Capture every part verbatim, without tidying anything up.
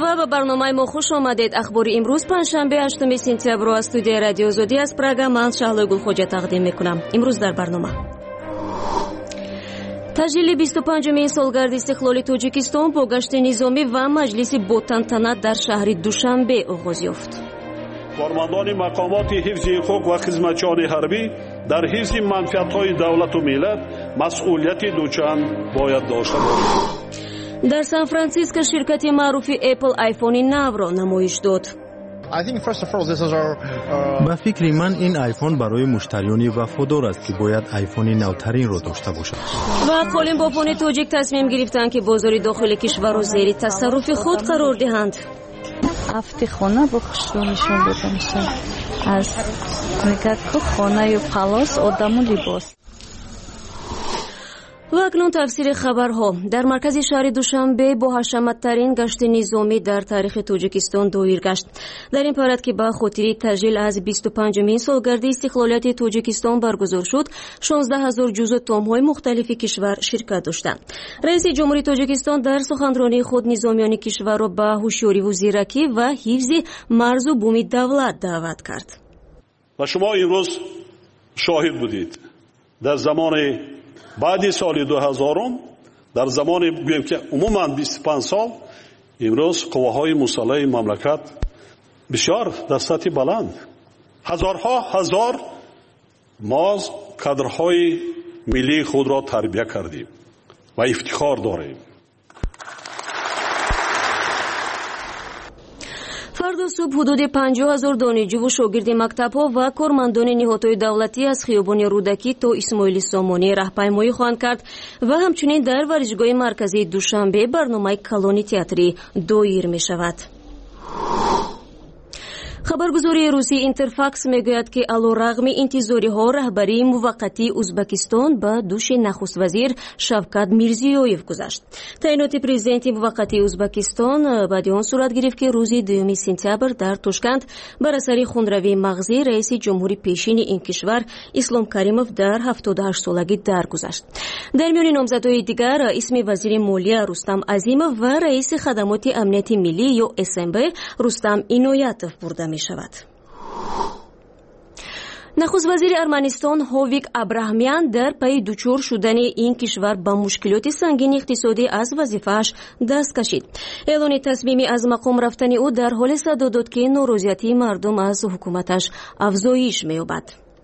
شما به برنامه ما خوش آمدید. اخبار امروز پنجشنبه هشتم سپتامبر از استودیوی رادیو زودی از پراگ من شهلا گلخوجه تقدیم میکنم. امروز در برنامه تجلیل بیست و پنجمین سالگرد استقلال تاجیکستان با گشت نظامی و مجلس با تنطنه در شهر دوشنبه آغاز یافت. کارمندان مقامات حفظ حقوق و خدمتچیان حربی در حفظ منفعت‌های دولت و ملت مسئولیت دوچند باید داشته باشند. در سان فرانسیسکو شرکت معروف اپل آیفون نو را نمایش داد. با فکر من این آیفون برای مشتریان وفادار است که باید آیفون نوترین را داشته باشد. و قالین باپان تاجیک تصمیم گرفتند که بازار داخل کشور را زیر تصرف خود قرار دهند. افت خانه با خشلو نشون داده میشه. از میگد که خانه و پلاس آدم و لباس. و اکنون تفسیر خبرها. در مرکز شهر دوشنبه با حشمت‌ترین گشت نظامی در تاریخ تاجیکستان دایر گشت. در این پرد که با خاطر تجلیل از بیست و پنجمین سالگرد استقلالیت تاجیکستان برگزار شد، شانزده هزار جزو تام‌های مختلف کشور شرکت داشتند. رئیس جمهوری تاجیکستان در سخنرانی خود نظامیان کشور را به هوشیاری و زیرکی و حفظ مرز و بوم دولت دعوت کرد. و شما امروز شاهد بودید در زمان بعد سال دو هزار در زمان بگویم که عموما بیست و پنج سال امروز قواهای مسلح مملکت بسیار در سطح بلند هزارها هزار ما کادرهای ملی خود را تربیت کردیم و افتخار داریم. فردا صبح حدود پنجاه هزار دانشجو و شاگرد مکتب‌ها و کارمندان نهادهای دولتی از خیابان رودکی تا اسماعیل سامانی راهپیمایی خواهند کرد و همچنین در ورزشگاه مرکزی دوشنبه برنامه کلان تئاتری دایر می شود. خبرگزاری روسی اینترفاکس میگوید که علیرغم انتظارها رهبری موقتی ازبکستان به دوش نخست وزیر شوکت میرزیویف گذشت. تعیینات پرزیدنت موقتی ازبکستان بعد آن صورت گرفت که روز دوم سپتامبر در تاشکند بر اثر خونروی مغزی رئیس جمهوری پیشین این کشور اسلام کریموف در هفتاد و هشت سالگی درگذشت. در میان نامزدهای دیگر اسم وزیر مالیه رستم عظیموف و رئیس خدمات امنیت ملی یا اس ام بی رستم اینایتوف برده می شود. نخست وزیر ارمنستان هویک ابراهامیان در پی دچار شدن این کشور با مشکلات سنگین اقتصادی از وظیفه‌اش دست کشید. اعلان تصمیمی از مقام رفتن او در حال صدا داد که ناراضیتی مردم از حکومتش افزایش می‌یابد.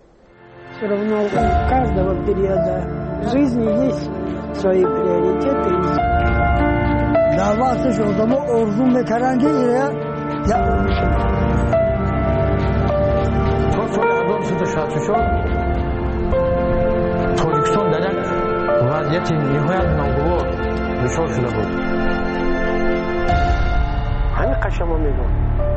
شده شد شد تاجیکستان در یک وضعیت نهایت ناگوار دچار شده بود. همین قشما میگم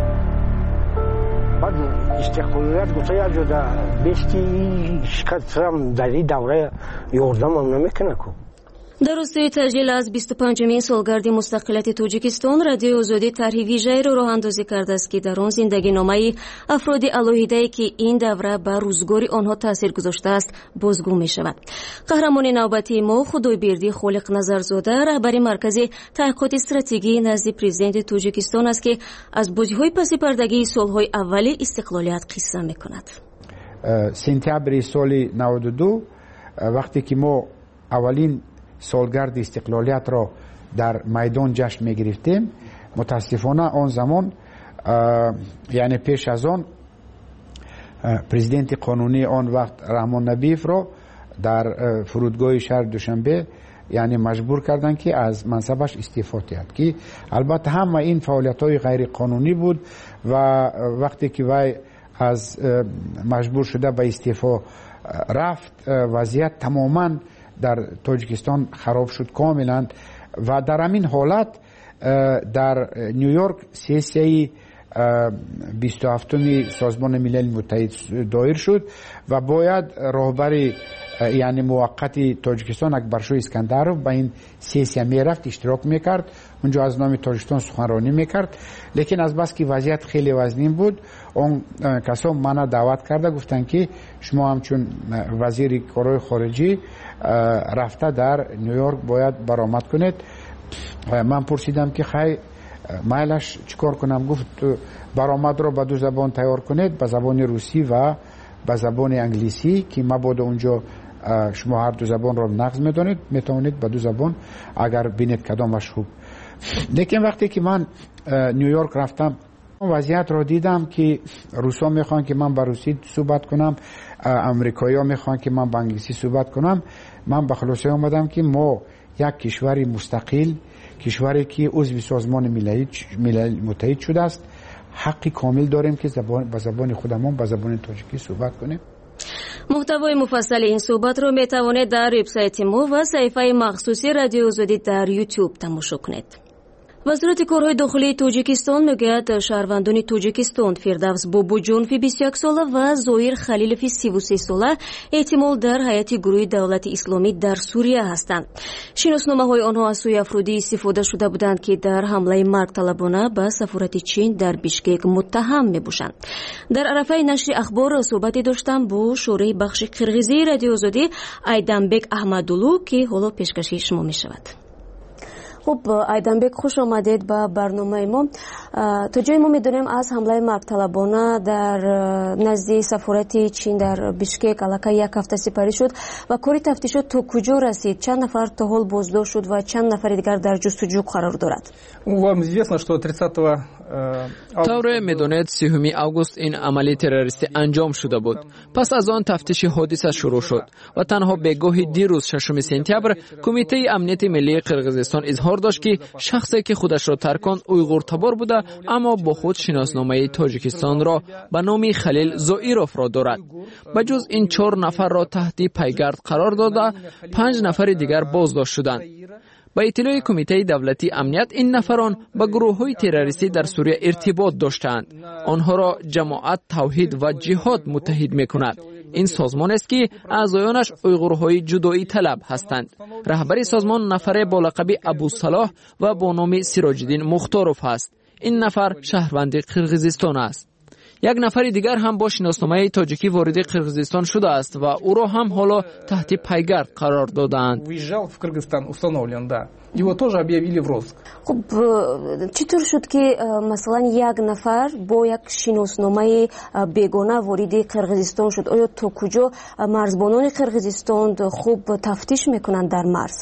بعد استقلالیت گفته یا جدا بیستی شکست هم در این دوره یاردم هم نمیکنه که در راستای تجلیل از بیست و پنجمین سالگرد مستقلیت تاجیکستان رادیو آزادی طرح ویژه‌ای را راه اندازی کرده است که در آن زندگی نامه افراد علاهیده‌ای که این دوره بر روزگار آنها تاثیر گذاشته است بازگو می شود. قهرمان نوبتی ما خدایبردی خالق نظرزاده رهبر مرکز تحقیقات استراتژی نزد پرزیدنت تاجیکستان است که از بازی‌های پس پردگی سال‌های اول استقلالیت قصه می‌کند. سپتامبر سال نود و دو وقتی که ما اولین سالگرد استقلالیت را در میدان جشن می گرفتیم، متاسفانه آن زمان یعنی پیش از آن پرزیدنت قانونی آن وقت رحمان نبیف را در فرودگاه شهر دوشنبه یعنی مجبور کردن که از منصبش استعفا دهد که البته همه این فعالیت های غیر قانونی بود و وقتی که وی از مجبور شده به استعفا رفت وضعیت تماما در تاجیکستان خراب شد کاملا و در همین حالت در نیویورک سیاسی بیست و هفتم سازمان ملل متحد دایر شد و باید راهبر یعنی موقت تاجیکستان اکبرشاه اسکندرov به این سیاسی میرفت اشتراک میکرد، اونجا از نام تاجیکستان سخنرانی میکرد، لیکن از بس که وضعیت خیلی وزنین بود اون کسا منو دعوت کرده گفتن که شما همچون وزیر کارهای خارجی رفته در نیویورک باید برآمد کنید. من پرسیدم که خیلی مایلش چیکار کنم؟ گفت برآمد رو به دو زبان تیار کنید، به زبان روسی و به زبان انگلیسی که مبادا اونجا شما هر دو زبان رو نقض میدونید، میتونید به دو زبان اگر بینید کدامش خوب. لیکن وقتی که من نیویورک رفتم وضعیت رو دیدم که روسا میخوان که من به روسی صحبت کنم، امریکایی ها میخوان که من به انگلیسی صحبت کنم. من به خلاصه آمدم که ما یک کشوری مستقل، کشوری که عضو سازمان ملل متحد شده است، حقی کامل داریم که زبان به زبان خودمون به زبان تاجیکی صحبت کنیم. محتوای مفصل این صحبت رو میتوانید در وبسایت ما و صفحه مخصوصی رادیو آزادی در یوتیوب تماشا کنید. وزارت کارهای داخلی تاجیکستان میگوید شهروندان تاجیکستان فردوس بابوجونفی بیست و یک ساله و زویر خلیلوفی سی و سه ساله احتمال در هیئت گروه دولت اسلامی در سوریه هستند. شناسنامه‌های آنها از سوی افرادی استفاده شده بودند که در حمله مرگ طلبانه به سفارت چین در بیشکک متهم میباشند. در عرفه نشر اخبار صحبتی داشتم با شورای بخش قرغیزی رادیو آزادی ایدنبک احمدولو که حالا پیشکشی شما میشود. خب ایدنبک خوش آمدید به برنامه ما. تا جای ما میدونیم از حمله مرگ طلبانه در نزد سفارت چین در بیشکک علاقه یک هفته سپری شد و کاری تفتیشات تا کجا رسید؟ چند نفر تا حال بازداشت شد و چند نفر دیگر در جستجو قرار دارد؟ طور میدونید سیوم آگوست این عملی تروریستی انجام شده بود. پس از آن تفتیش حادثه شروع شد و تنها بگاهی دیروز ششم سپتامبر کمیته امنیت ملی قرقیزستان اظهار داشت که شخصی که خودش را ترکاند اویغور تبار بوده اما با خود شناسنامه تاجیکستان را به نام خلیل زائیروف را دارد. بجز این چهار نفر را تحت پیگرد قرار داده، پنج نفر دیگر بازداشت شدند. با اطلاع کمیته دولتی امنیت این نفران با گروه‌های تروریستی در سوریه ارتباط داشتند. آنها را جماعت توحید و جهاد متحد می‌کند. این سازمان است که اعضایانش اویغورهای جدایی طلب هستند. رهبر سازمان نفر با لقب ابو صلاح و با نام سراج الدین مختاروف است. این نفر شهروند قرقیزستان است. یک نفر دیگر هم با شناسنامه تاجیکی وارد قرقیزستان شده است و او را هم حالا تحت پیگرد قرار دادند. خب چطور شد که مثلا یک نفر با یک شناسنامه بیگانه وارد قرقیزستان شد؟ آیا تا کجا مرزبانان قرقیزستان خوب تفتیش میکنند در مرز؟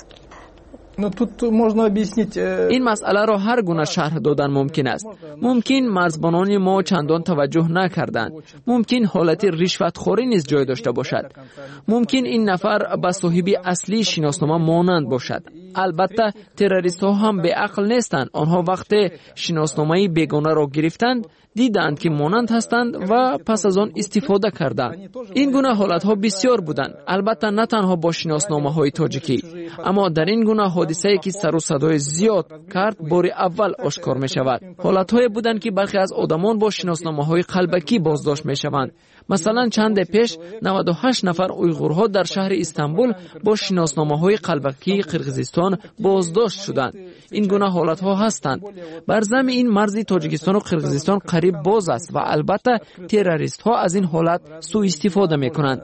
این مسئله را هر گونه شرح دادن ممکن است. ممکن مرزبانان ما چندان توجه نکردند. ممکن حالت رشوتخوری نیز جای داشته باشد. ممکن این نفر به صاحب اصلی شناسنامه مانند باشد. البته تروریست ها هم به عقل نیستند. آنها وقتی شناسنامه بیگانه را گرفتند دیدند که مانند هستند و پس از آن استفاده کردند. این گونه حالت ها بسیار بودند. البته نه تنها با شناسنامه های تاجیکی، اما در این گونه حادثه‌ای که سر و صدای زیاد کرد بار اول آشکار می شود. حالت های بودند که برخی از آدمان با شناسنامه های قلبکی بازداشت می شوند. مثلا چند پیش نود و هشت نفر اویغورها در شهر استانبول با شناسنامه های قلبکی قرقیزستان بازداشت شدند. این گونه حالت ها هستند. بر ضمن این مرز تاجیکستان و قرقیزستان قریب باز است و البته تروریست ها از این حالت سوء استفاده می کنند.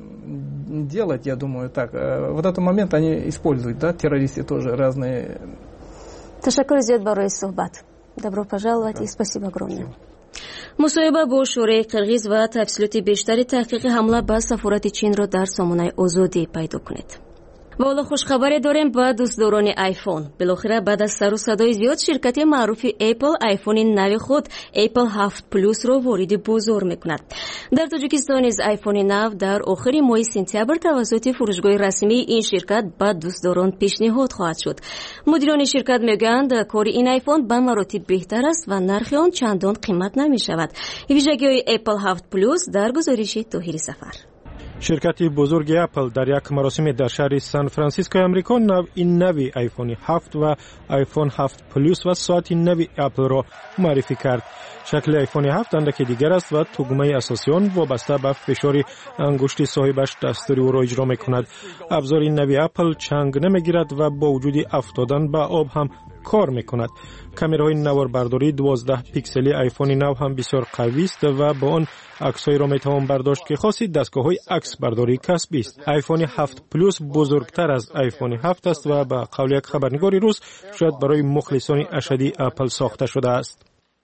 делать, я думаю, так. В этот момент они используют, да, террористы тоже разные. Ташаккур зиёд барои суҳбат. Добро пожаловать и спасибо огромное. مصاحبه با شورای قرغیز و تفصیلات بیشتری تحقیق حمله به سفارت چین را در سامانه آزادی پیدا کنید. و حالا خوشخبری داریم با دوستداران آیفون. بالاخره بعد از سر و صدای زیاد شرکت معروف اپل آیفون نو خود اپل هفت پلوس را وارد بازار میکند. در تاجیکستان از آیفون نو در آخر ماه سپتامبر توسط فروشگاه رسمی این شرکت به دوستداران پیشنهاد خواهد شد. مدیران شرکت میگویند کار این آیفون به مراتب بهتر است و نرخ آن چندان قیمت نمی شود. ویژگی‌های اپل هفت پلوس در گزارش طاهری سفر. شرکت بزرگ اپل در یک مراسم در شهر سان فرانسیسکو امریکا نو این نوی آیفون هفت و آیفون هفت پلوس و ساعت نوی اپل را معرفی کرد. شکل آیفون هفت اندکی دیگر است و تگمه اساسی آن وابسته به فشار انگشت صاحبش دستور او را اجرا می‌کند. ابزار این نوی اپل چنگ نمی‌گیرد و با وجود افتادن به آب هم کار می‌کند. کامرای نواربرداری دوازده پیکسلی آیفون نو هم بسیار قوی است و با آن عکس‌هایی را میتوان برداشت که خاصی دستگاه‌های عکس برداری کسبی است. آیفون هفت پلوس بزرگتر از آیفون هفت است و به قول یک خبرنگار روس شاید برای مخلصان اشدی اپل ساخته شده است.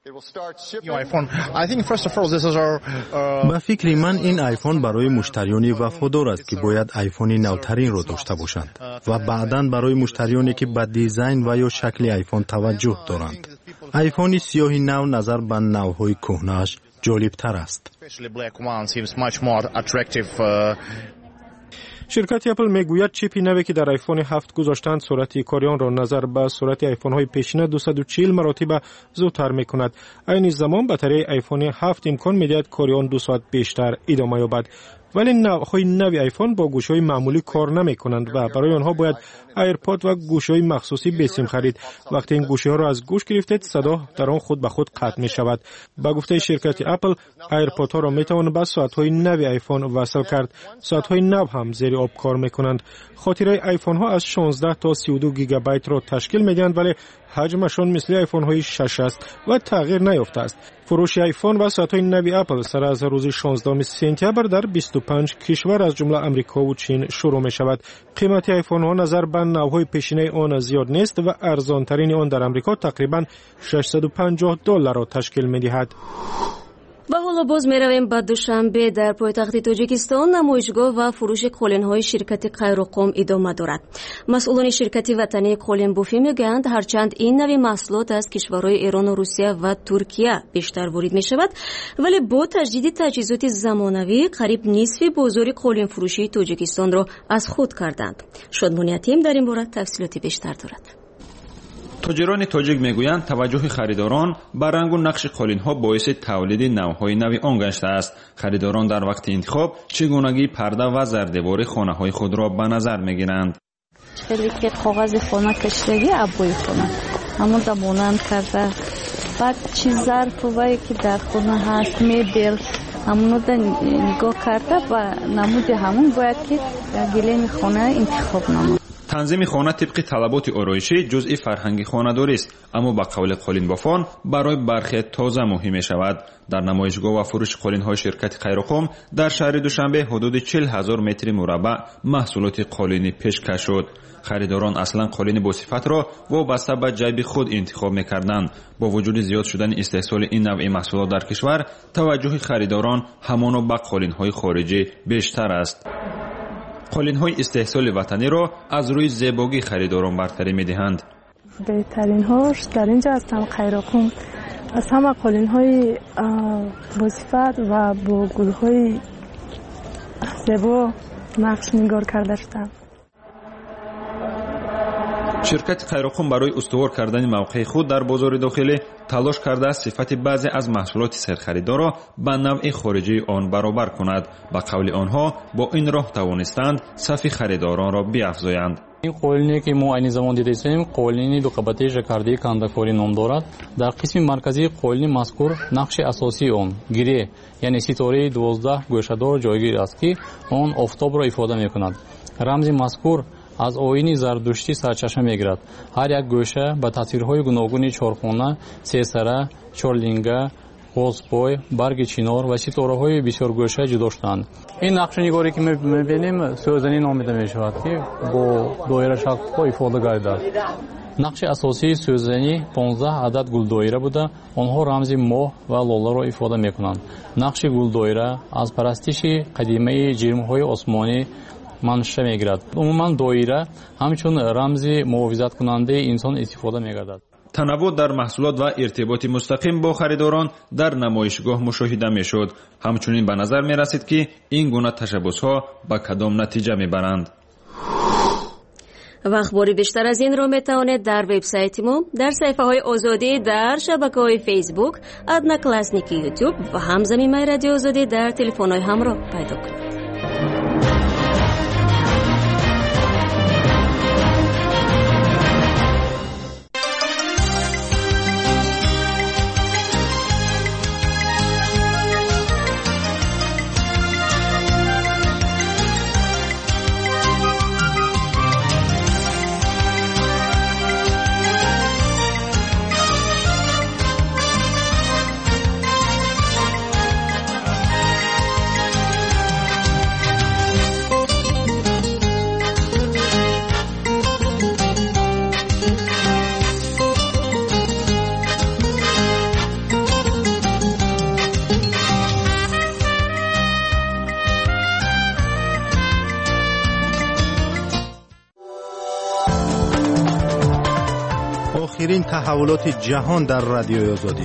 با فکر من این آیفون برای مشتریانی وفادار است که باید آیفون نوترین را داشته باشند و بعداً برای مشتریانی که به دیزاین و یا شکل آیفون توجه دارند. آیفون سیاه نو نظر به نوهای کهنه‌اش جالب‌تر است. شرکت اپل میگوید چیپی نوی که در آیفون هفت گذاشتند سرعت کاری آن را نظر به سرعت آیفون های پیشینه دویست و چهل مراتب زودتر میکند. این زمان باتری آیفون هفت امکان میدهد کاری آن دو ساعت بیشتر ادامه یابد. ولی نوع‌های نوی آیفون با گوش‌های معمولی کار نمی‌کنند و برای آنها باید ایرپاد و گوش‌های مخصوصی بسیم خرید. وقتی این گوشی‌ها را از گوش گرفتید صدا در آن خود به خود قطع می‌شود. با گفته شرکت اپل ایرپادها را می‌توان به ساعت‌های نوی آیفون وصل کرد. ساعت‌های نو هم زیر آب کار می‌کنند. خاطره آیفون‌ها از شانزده تا سی و دو گیگابایت را تشکیل می‌دهند ولی حجمشان مثل آیفون‌های شش است و تغییر نیافته است. فروش آیفون و ساعت‌های نوی اپل سر از روز شانزدهم سپتامبر در بیست و پنج کشور از جمله امریکا و چین شروع می‌شود. قیمت آیفون‌ها نظر به نوع‌های پیشینه آن زیاد نیست و ارزان‌ترین آن در امریکا تقریباً ششصد و پنجاه دلار را تشکیل می‌دهد. و حالا باز میرویم به دوشنبه در پایتخت تاجیکستان نمایشگاه و فروش قولن‌های شرکت قیروقم ادامه دارد. مسئولان شرکت وطنی قولن بوفی میگویند هرچند این نوع محصولات از کشورهای ایران و روسیه و ترکیه بیشتر وارد میشود ولی با تجدید تجهیزات زمانوی قریب نصف بازار قولن فروشی تاجیکستان را از خود کردند. شادمان یتیم در این باره تفصیلات بیشتر دارد. تاجران تاجیک میگویند توجه خریداران به رنگ و نقش قالین‌ها باعث تولید نوع‌های نوی آن گشته است. خریداران در وقت انتخاب چگونگی پرده و زردیوار خانه‌های خود را به نظر میگیرند. خیلی که کاغذ خانه کشیدگی ابوی خانه همون دا مانند کرده بعد چیز ظرفی که در خانه هست میبل همونو دا نگاه کرده و نمود همون باید که گلین خانه انتخاب نمود. تنظیم خانه طبق طلبات آرایشی جزئی فرهنگ خانه‌داری است، اما با قول قالین بافان برای برخی تازه مهم می شود. در نمایشگاه و فروش قالین‌های شرکت قیروقم در شهر دوشنبه حدود چهل هزار متر مربع محصولات قالینی پیشکش شد. خریداران اصلا قالین با صفت را وابسته به جیب خود انتخاب می‌کردند. با وجود زیاد شدن استحصال این نوع محصولات در کشور، توجه خریداران همان به قالین‌های خارجی بیشتر است. قالین‌های استحصال وطنی را از روی زیبایی خریداران برتری می‌دهند. بهترین هاش در اینجا هستم قیروقم از همه قالین‌های با صفت و با گل‌های زیبا نقش نگار کرده شدم. شرکت قیروقم برای استوار کردن موقع خود در بازار داخلی تلاش کرده است صفت بعضی از محصولات سرخریدار را به نوع خارجی آن برابر کند. به قول آنها با این راه توانستند صف خریداران را بیافزایند. این قالینی که ما این زمان دیدیم قالینی دو قبطه ژاکاردی کندکاری نام دارد. در قسم مرکزی قالین مذکور نقش اساسی آن گره یعنی ستاره دوازده گوشه‌دار جایگیر است که آن آفتاب را ifade می‌کند. رمز مذکور از آیین زردشتی سرچشمه میگیرد. هر یک گوشه با تاثیرهای گوناگون چهارخانه، سه‌سره، چهارلینگه، قوس‌پای، برگ چینار و ستاره‌های بسیار گوشه جدا شده‌اند. این نقشه‌نگاری که می‌بینیم سوزنی نامیده می‌شود که با دایره شکل‌ها ifade گردد. نقش اساسی سوزنی پانزده عدد گل دایره بوده، آنها رمز ماه و لاله را ifade می‌کنند. نقش گل دایره از پرستش قدیمی جرم‌های آسمانی منشأ میگیرد. عموما دایره همچون رمز محافظت کننده انسان استفاده میگردد. تنوع در محصولات و ارتباط مستقیم با خریداران در نمایشگاه مشاهده میشد. همچنین به نظر می رسید که این گونه تشبس‌ها به کدام نتیجه میبرند. و اخباری بیشتر از این را میتوانید در وبسایت ما، در صفحه های آزادی، در شبکه های فیسبوک، ادنا کلاسنیکی یوتیوب و همزمین رادیو آزادی در تلفن های همراه پیدا کنید. آخرین تحولات جهان در رادیوی آزادی.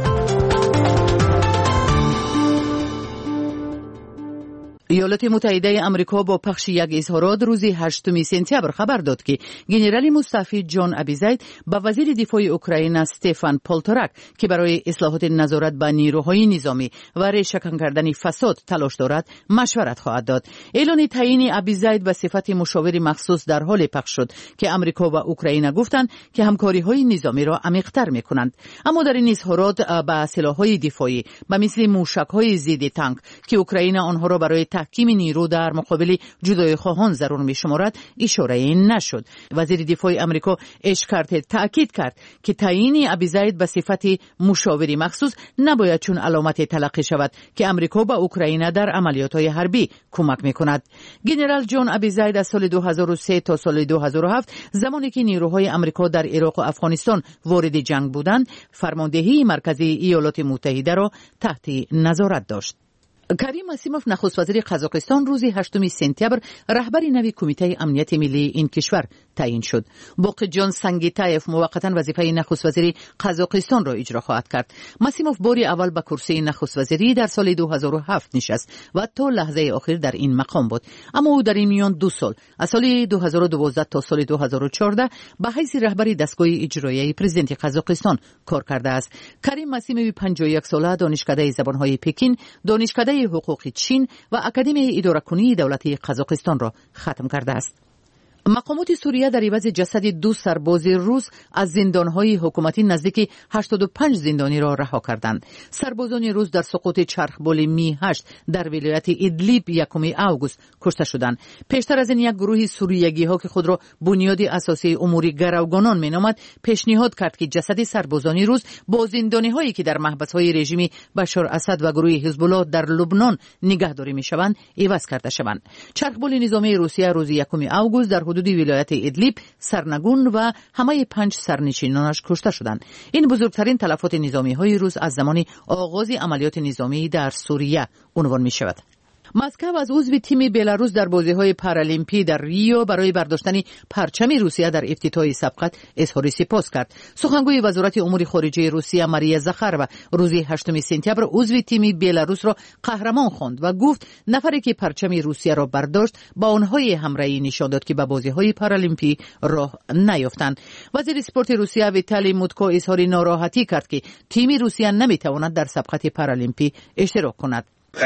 ایالات متحده آمریکا با پخش یک اظهارات روز هشتم سپتامبر خبر داد که ژنرال مستعفی جان ابیزاید با وزیر دفاع اوکراین استفان پولتورک که برای اصلاحات نظارت بر نیروهای نظامی و ریشه‌کن کردن فساد تلاش دارد مشورت خواهد داد. اعلان تعیین ابیزاید به صفت مشاور مخصوص در حال پخش شد که آمریکا و اوکراین گفتند که همکاری‌های نظامی را عمیق‌تر می‌کنند. اما در این اظهارات به سلاح‌های دفاعی و مثل موشک‌های ضد تانک که اوکراین آنها را برای تحکیم نیرو در مقابل جدای خواهان ضرور می شمارد اشاره نشد. وزیر دفاع آمریکا اشکارت تاکید کرد که تعیین ابیزاید به صفت مشاوری مخصوص نباید چون علامت تلقی شود که آمریکا به اوکراین در عملیات‌های حربی کمک می‌کند. ژنرال جان ابیزاید از سال دو هزار و سه تا سال دو هزار و هفت زمانی که نیروهای آمریکا در عراق و افغانستان وارد جنگ بودند فرماندهی مرکزی ایالات متحده را تحت نظارت داشت. کریم مسیموف نخست وزیر قزاقستان روز هشتم سپتامبر رهبر نوی کمیته امنیت ملی این کشور تعیین شد. باقرجان سنگیتایف موقتا وظیفه نخست وزیری قزاقستان را اجرا خواهد کرد. مسیموف باری اول به کرسی نخست وزیری در سال دو هزار و هفت نشست و تا لحظه آخر در این مقام بود. اما او در این میان دو سال از سال دو هزار و دوازده تا سال دو هزار و چهارده به حیث رهبر دستگاه اجرایی پرزیدنت قزاقستان کار کرده است. کریم مسیموف پنجاه و یک ساله دانشکده زبانهای پکین، دانشکده حقوق چین و اکادمی اداره کنی دولت قزاقستان را ختم کرده است. مقامات سوریه در عوض جسد دو سرباز روس از زندانهای حکومتی نزدیک هشتاد و پنج زندانی را رها کردند. سربازان روس در سقوط چرخبال می هشت در ولایت ادلیب یکم آگوست کشته شدند. پیشتر از این یک گروه سوریگی ها که خود را بنیاد اساسی امور گروگانان می نامد پیشنهاد کرد که جسد سربازان روس با زندانی هایی که در محبس های رژیم بشار اسد و گروه حزب الله در لبنان نگهداری می شوند عوض کرده شوند. چرخبال نظامی روسیه روز یکم آگوست در حدود ولایت ادلیب سرنگون و همه پنج سرنشینانش کشته شدند. این بزرگترین تلفات نظامی های روس از زمان آغاز عملیات نظامی در سوریه عنوان می شود. مسکو از عضو تیم بلاروس در بازی‌های پارالیمپی در ریو برای برداشتن پرچم روسیه در افتتاح سبقت اظهار سپاس کرد. سخنگوی وزارت امور خارجه روسیه ماریا زاخاروا روز هشتم سپتامبر عضو تیم بلاروس را قهرمان خواند و گفت نفری که پرچم روسیه را برداشت با آنهای همراهی نشان داد که به بازی‌های پارالیمپی راه نیافتند. وزیر اسپورت روسیه ویتالی موتکو اظهار ناراحتی کرد که تیم روسیه نمی‌تواند در سبقت پارالیمپی اشتراک کند.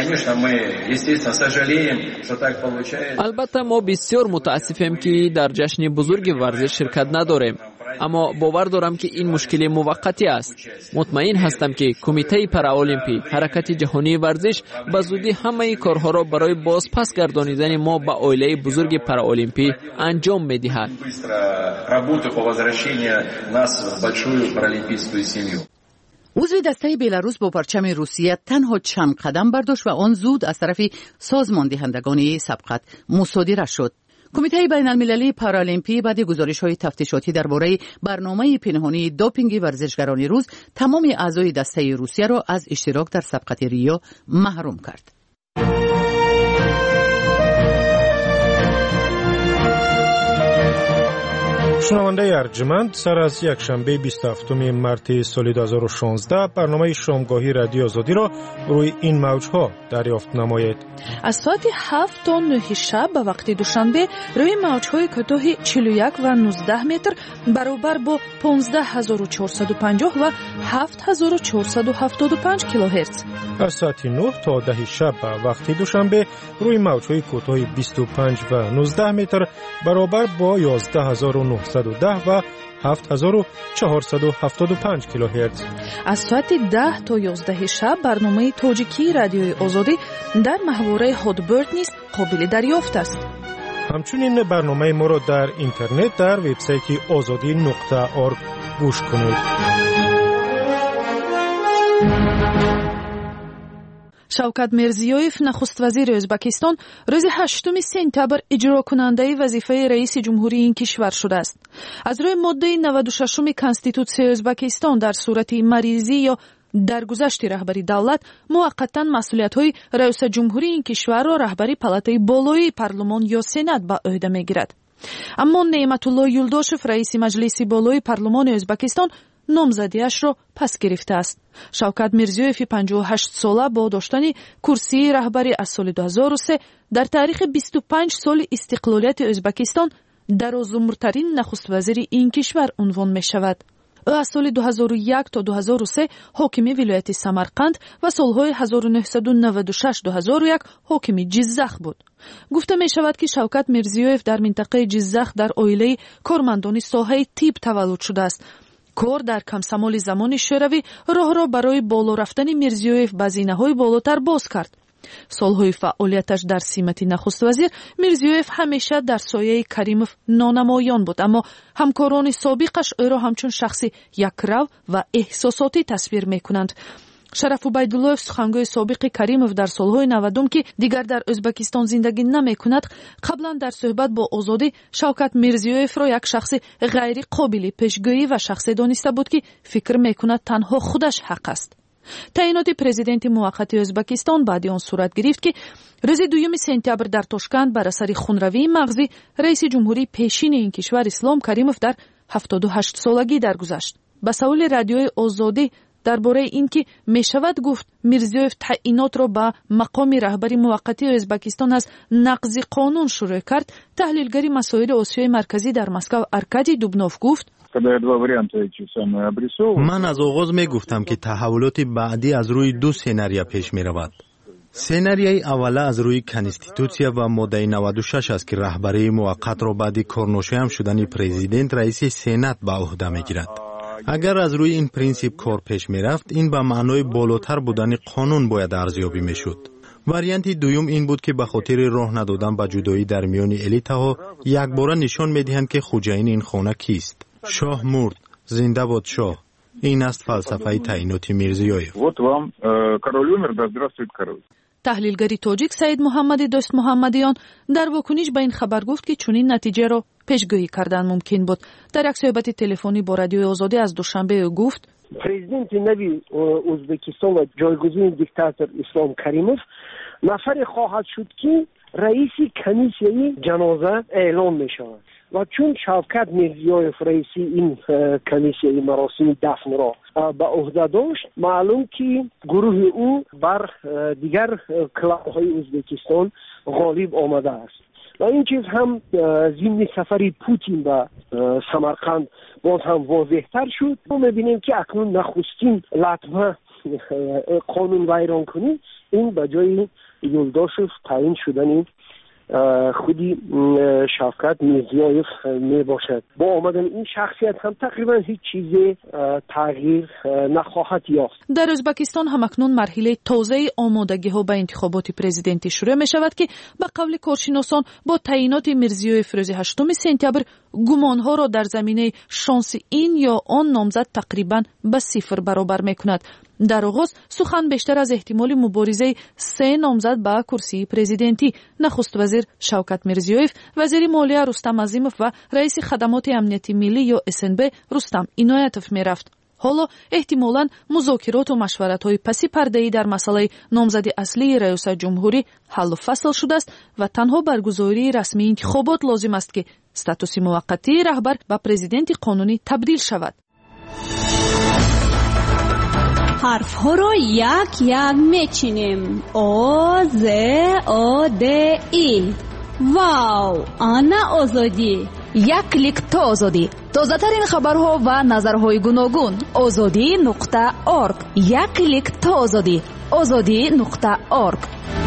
البته ما بسیار متاسفیم که در جشن بزرگ ورزش شرکت نداریم، اما باور دارم که این مشکل موقتی است. مطمئن هستم که کمیته پارالیمپی حرکت جهانی ورزش به زودی همه کارها را برای بازپس گردانیدن ما به عائله بزرگ پارالیمپی انجام می‌دهد. عضو دسته بلاروس با پرچم روسیه تنها چند قدم برداشت و آن زود از طرف سازمان دهندگان سبقت مصادره شد. کمیته بین المللی پارالیمپی بعد گزارش‌های تفتیشاتی درباره برنامه پنهانی دوپینگ ورزشگران روس تمام اعضای دسته روسیه را از اشتراک در سبقت ریو محروم کرد. شنونده ارجمند، سر از یک شنبه بیست و هفتم مارس سال دو هزار و شانزده برنامه شامگاهی رادیو آزادی را روی این موج‌ها دریافت نمایید. از ساعت هفت تا نه شب به وقت دوشنبه روی موج‌های کوتاه چهل و یک و نوزده متر برابر با پانزده هزار و چهارصد و پنجاه و هفت هزار و چهارصد و هفتاد و پنج کیلوهرتز. از ساعت نه تا ده شب به وقت دوشنبه روی موج‌های کوتاه بیست و پنج و نوزده متر برابر با یازده هزار و نهصد و ده و هفت هزار و چهارصد و هفتاد و پنج کیلوهرتز. از ساعت ده تا یازده شب برنامه تاجیکی رادیوی آزادی در محوره هادبرد نیز قابل دریافت است. همچنین برنامه ما را در اینترنت در وبسایت آزادی نقطه org گوش کنید. شوکت میرزیویف نخست وزیر ازبکستان روز هشتم سپتامبر اجرا کننده وظیفه رئیس جمهوری این کشور شده است. از روی ماده نود و شش کنستیتوسیای ازبکستان در صورت مریضی یا درگذشت رهبری دولت موقتا مسئولیت‌های رئیس جمهوری این کشور را رهبری پالاتای بالای پارلمان یا سنات به عهده می‌گیرد. اما نعمت الله یولداشف رئیس مجلس بالای پارلمان ازبکستان نامزدیش را پس گرفته است. شوکت میرزیویف پنجاه و هشت ساله با داشتن کرسی رهبری از سال دو هزار و سه در تاریخ بیست و پنج سال استقلالیت ازبکستان درازمرترین نخست وزیر این کشور عنوان می شود. او از سال دو هزار و یک تا دو هزار و سه حاکم ولایت سمرقند و سالهای هزار و نهصد و نود و شش تا دو هزار و یک حاکم جزخ بود. گفته می شود که شوکت میرزیویف در منطقه جزخ در عائله کارمندان ساحه طب تولد شده است. کار در کمسمال زمان شوروی راه را برای بالا رفتن میرزیویف به زینه‌های بالاتر باز کرد. سالهای فعالیتش در سمت نخست وزیر میرزیویف همیشه در سایه کریموف نانمایان بود، اما همکاران سابقش او را همچون شخصی یکرو و احساساتی تصویر میکنند. شرف عبیدالله سخنگوی سابق کریموف در سالهای نودم که دیگر در ازبکستان زندگی نمیکند، قبلا در صحبت با آزادی شوکت میرزیویف را یک شخص غیر قابل پیشگویی و شخصی دانسته بود که فکر میکند تنها خودش حق است. تعیینات پرزیدنت موقت ازبکستان بعد آن صورت گرفت که روز دوم سپتامبر در تاشکند بر اثر خونروی مغزی رئیس جمهوری پیشین این کشور اسلام کریموف در هفتاد و هشت سالگی درگذشت. به سوال رادیوی آزادی درباره اینکه میشود گفت میرزیویف تعیینات را به مقام رهبری موقتی ازبکستان از نقض قانون شروع کرد، تحلیلگر مسائل آسیای مرکزی در مسکو ارکادی دوبنوف گفت: من از آغاز می گفتم که تحولات بعدی از روی دو سناریو پیش می رود. سناریوی اوله از روی کانستیتوسیا و ماده نود و شش است که رهبری موقت را بعد کارنشین شدن پرزیدنت رئیس سنا به عهده می گیرد. اگر از روی این پرینسیپ کار پیش می رفت، این به معنای بالاتر بودن قانون باید ارزیابی می شد. واریانت دوم این بود که به خاطر راه ندادن به جدایی در میان الیت‌ها یک بار نشان می دهند که خوجاین این خانه کیست. شاه مرد، زنده باد شاه. این است فلسفه تعیینات میرزیویف. تحلیلگری تاجیک سید محمد دوست محمدیان در واکنش به این خبر گفت که چنین نتیجه را پیشگویی کردن ممکن بود. در یک صحبت تلفنی با رادیوی آزادی از دوشنبه او گفت: پرزیدنت نوی ازبکستان و جایگزین دیکتاتور اسلام کریموف نفر خواهد شد که رئیس کمیسیه جنازه اعلام می شود و چون شوکت میرزیویف رئیس این کمیسیه مراسم دفن را به عهده داشت، معلوم که گروه او بر دیگر کلاب‌های ازبکستان غالب آمده است و این چیز هم ضمن سفر پوتین به سمرقند باز هم واضح‌تر شد. ما می‌بینیم که اکنون نخستین لطمه قانون ویران کنی این به جای یولداشف تعیین شدنی خودی شوکت میرزیویف می باشد. با آمدن این شخصیت هم تقریبا هیچ چیز تغییر نخواهد یافت. در ازبکستان هم اکنون مرحله تازه آمادگی ها به انتخابات پرزیدنتی شروع می شود که به قول کارشناسان با تعیینات میرزیویف روز هشتم سپتامبر گمان ها را در زمینه شانس این یا آن نامزد تقریبا به صفر برابر می کند. در آغاز سخن بیشتر از احتمال مبارزه سه نامزد به کرسی پرزیدنتی، نخست وزیر شوکت میرزیویف، وزیر مالیه رستم عظیموف و رئیس خدمات امنیتی ملی یا اس ان بی رستم اینایتوف می رفت. حالا احتمالاً مذاکرات و مشورت‌های پسی پرده‌ای در مسئله نامزدی اصلی ریاست جمهوری حل و فصل شده است و تنها برگزاری رسمی انتخابات لازم است که استاتوس موقتی رهبر به پرزیدنت قانونی تبدیل شود. حرف ها رو یک یک میچینیم. او ز او د ای. واو، آنا آزادی. یک کلیک تا آزادی. تازه ترین خبرها و نظرهای گوناگون. آزادی نقطه ارگ. یک کلیک تا آزادی. آزادی نقطه ارگ.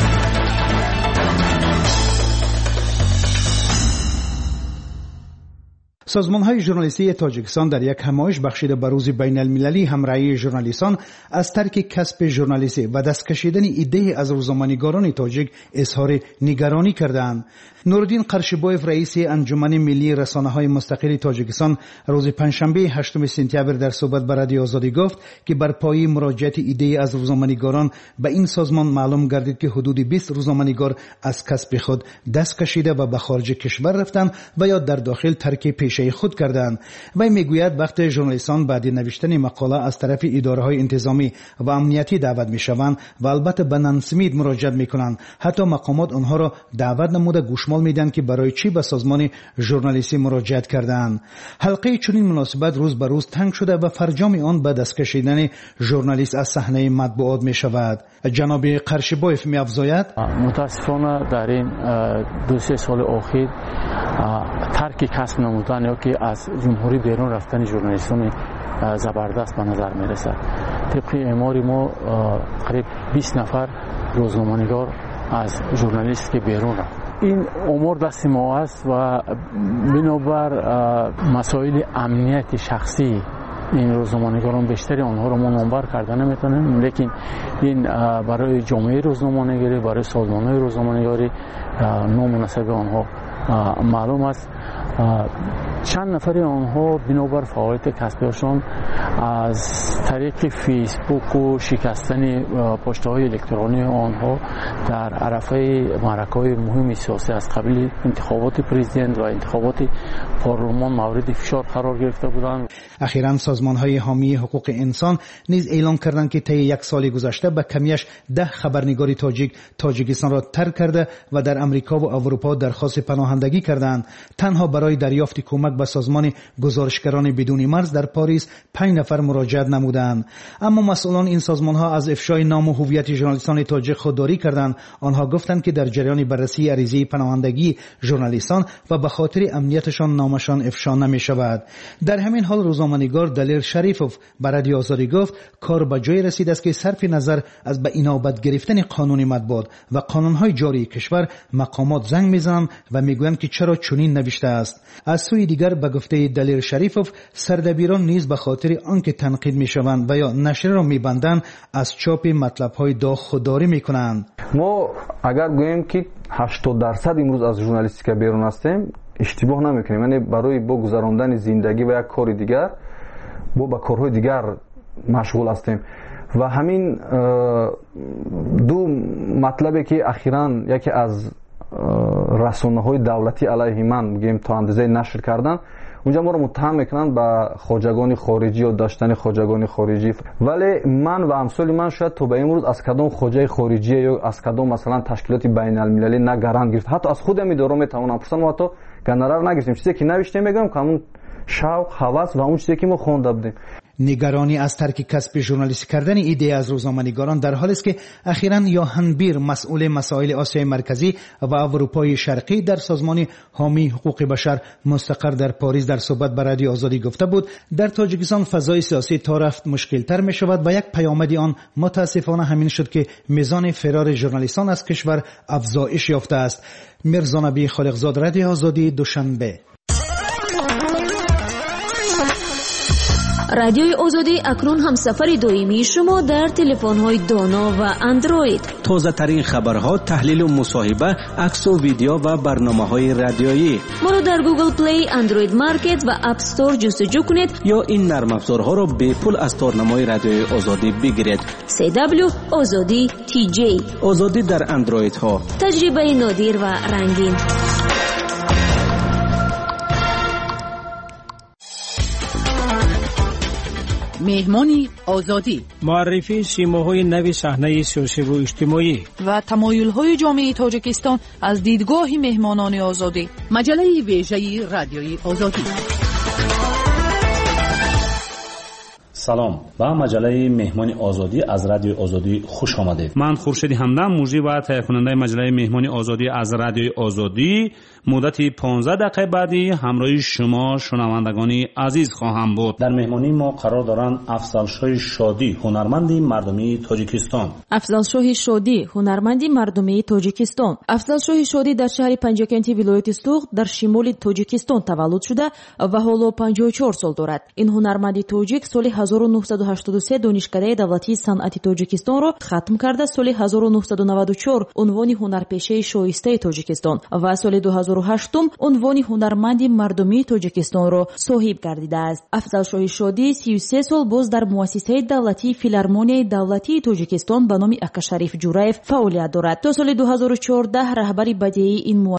سازمان‌های ژورنالیستی تاجیکستان در یک همایش بخشیده به روز بین المللی همراهی ژورنالیستان از ترک کسب ژورنالیستی و دست کشیدن ایده از روزنامه‌نگاران تاجیک اظهار نگرانی کردند. نورالدین قرشبایف رئیس انجمن ملی رسانه‌های مستقل تاجیکستان روز پنجشنبه هشتم سپتامبر در صحبت با رادیو آزادی گفت که بر پایه مراجعت ایده از روزنامه‌نگاران به این سازمان معلوم گردید که حدود بیست روزنامه‌نگار از کسب خود دست کشیده و به خارج کشور رفتند و یا در داخل ترک پیشه صحنه خود کردند. وی میگوید وقتی ژورنالیستان بعد نوشتن مقاله از طرف اداره‌های انتظامی و امنیتی دعوت میشوند و البته به نانسمید مراجعه میکنند، حتی مقامات آنها را دعوت نموده گوشمال میدن که برای چی به سازمان ژورنالیستی مراجعت کردند. حلقه چنین مناسبت روز به روز تنگ شده و فرجام آن به دست کشیدن ژورنالیست از صحنه مطبوعات می شود. جناب قرشبایف می افزاید متاسفانه در این دو سه سال اخیر ترک کسب نمودن یا که از جمهوری بیرون رفتن ژورنالیستان زبردست به نظر می رسد. طبق اعمار ما قریب بیست نفر روزنامه‌نگار از ژورنالیست که بیرون رفت. این امور دست ما است و بنابر مسائل امنیت شخصی این روزنامه‌نگاران بیشتری آنها رو ما نامبر کرده نمیتونیم، لیکن این برای جامعه روزنامه‌نگاری، برای سازمان‌های روزنامه‌نگاری نامناسب آنها معلوم است. چند نفری آنها بنابر فعالیت کسبیشان از طریق فیسبوک و شکستن پشته‌های الکترونی آنها در عرصه معرکه‌های مهم سیاسی از قبیل انتخابات پرزیدنت و انتخابات پارلمان مورد فشار قرار گرفته بودند. اخیراً سازمان‌های حامی حقوق انسان نیز اعلام کردند که طی یک سال گذشته به کمیش ده خبرنگار تاجیک تاجیکستان را ترک کرده و در امریکا و اروپا درخواست پناهندگی کردند. تنها برای دریافت کمک به سازمان گزارشگران بدون مرز در پاریس پنج نفر مراجعت نمودند. اما مسئولان این سازمان‌ها از افشای نام و هویت ژورنالیستان تاجیک خودداری کردند. آنها گفتند که در جریان بررسی عریضه پناهندگی ژورنالیستان و به خاطر امنیتشان نامشان افشا نمی‌شود. در همین حال روزنامه‌نگار دلیر شریفوف به رادیو آزادی گفت کار به جای رسید است که صرف نظر از به اینابت گرفتن قانون مطبوعات و قانون‌های جاری کشور مقامات زنگ می‌زنند و میگویند که چرا چنین نوشته است. از سوی دیگر به گفته دلیر شریفوف سردبیران نیز به خاطر آنکه تنقید میشوند و یا نشر را میبندند از چاپ مطلب‌های داغ خودداری میکنند. ما اگر گوییم که هشتاد درصد امروز از ژورنالیستیک بیرون هستیم اشتباه نمیکنیم، یعنی برای با گذراندن زندگی و یک کار دیگر با به کارهای دیگر مشغول هستیم و همین دو مطلبی که اخیراً یکی از رسانه‌های دولتی علیه من میگیم تا اندازه نشر کردن، اونجا ما رو متهم میکنن به خواجگان خارجی و داشتن خواجگان خارجی، ولی من و امثال من شاید تو به امروز از کدام خواجه خارجی یا از کدام مثلا تشکیلات بین المللی نه گران گرفت، حتی از خودم اداره میتونم پرسم ما تو گنرال نگرفتیم، چیزی که نوشته میگم که همون شوق هوس و اون چیزی که ما خونده بودیم. نگرانی از ترک کسب ژورنالیست کردن ایده از روزنامه‌نگاران در حالی است که اخیراً یوهان بیر مسئول مسائل آسیای مرکزی و اروپای شرقی در سازمان حامی حقوق بشر مستقر در پاریس در صحبت با رادیو آزادی گفته بود در تاجیکستان فضای سیاسی تا رفت مشکل‌تر می‌شود و یک پیامد آن متاسفانه همین شد که میزان فرار ژورنالیستان از کشور افزایش یافته است. میرزا نبی خالقزاد، رادیو آزادی، دوشنبه. رادیوی آزادی اکنون همسفر دائمی شما در تلفن‌های دانا و اندروید. تازه ترین خبرها، تحلیل و مصاحبه، عکس و ویدیو و برنامه‌های رادیویی. ما را در گوگل پلی، اندروید مارکت و اپ استور جستجو کنید یا این نرم افزارها را به پول از تارنمای رادیوی آزادی بگیرید. سی دبلیو آزادی تی جی. آزادی در اندروید ها. تجربه نادر و رنگین. مهمانی آزادی، معرفی سیماهای نوی صحنه سیاسی و اجتماعی و تمایل‌های جامعه تاجیکستان از دیدگاه مهمانان آزادی. مجله ویژه رادیوی آزادی. سلام، به مجله مهمانی آزادی از رادیو آزادی خوش آمدید. من خورشید همدم، مجری و تهیه کننده مجله مهمانی آزادی از رادیو آزادی، مدت پانزده دقیقه بعدی همراه شما شنوندگان عزیز خواهم بود. در مهمانی ما قرار دارند افضلشاه شادی، هنرمندی مردمی تاجیکستان. افضلشاه شادی، هنرمندی مردمی تاجیکستان. افضلشاه شادی در شهر پنجاکنتی ولایت سوخت در شمال تاجیکستان تولد شده و حالا پنجاه و چهار سال دارد. این هنرمندی تاجیک سال هزار و نهصد و هشتاد و سه دانشکده دولتی صنعتی تاجیکستان را ختم کرده، سال هزار و نهصد و نود و چهار عنوان هنرپیشه شایسته تاجیکستان و سال دو هزار و هشت عنوان هنرمندی مردمی تاجیکستان را صاحب گردیده است. افضلشاه شادی سی و سه سال باز در مؤسسه دولتی فیلارمونیای دولتی تاجیکستان به نام اکاشریف جوراєв فعالیت دارد. تا سال دو هزار و چهارده رهبر بدیعی این